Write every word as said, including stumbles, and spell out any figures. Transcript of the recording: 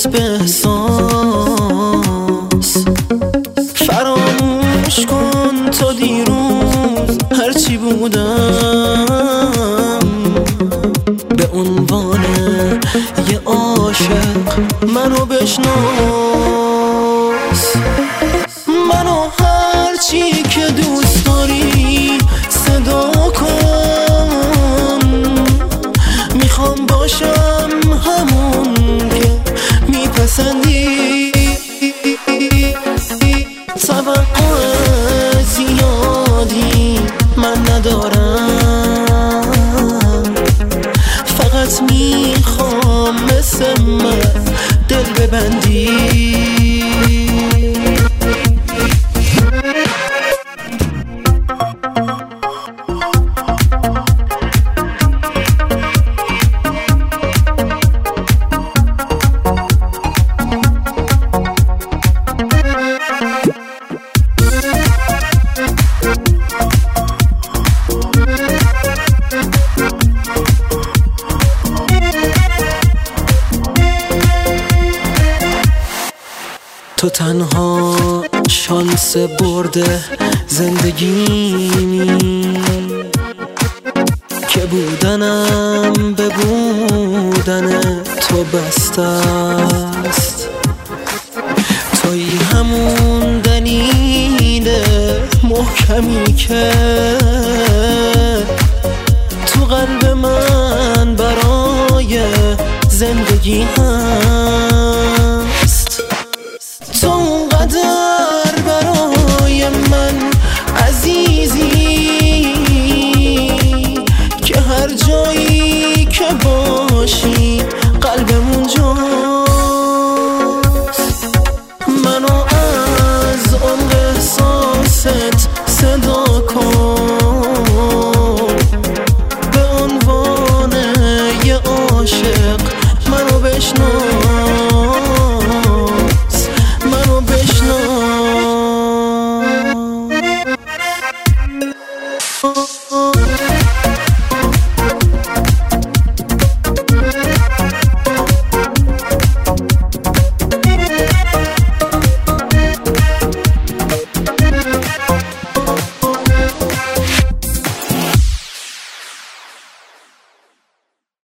نیست به احساس. فراموش کن تا دیروز هرچی بودم، به عنوان یه عاشق منو بشناس. منو هرچی که دوست داری صدا کن، میخوام باشم همون که میپسندی. توقع زیادی من ندارم، فقط میخوام مثل من دل ببندی. تو تنها شانس برده زندگیمی که بودنم به بودن تو بسته است. توی همون دلیل محکمی که تو قلب من برای زندگی هست. تو اونقدر برای من عزیزی که هر جایی که باشی قلبم اونجاست. منو از عمق احساست صدا کن، به عنوان یه عاشق منو بشناس، منو بشناس.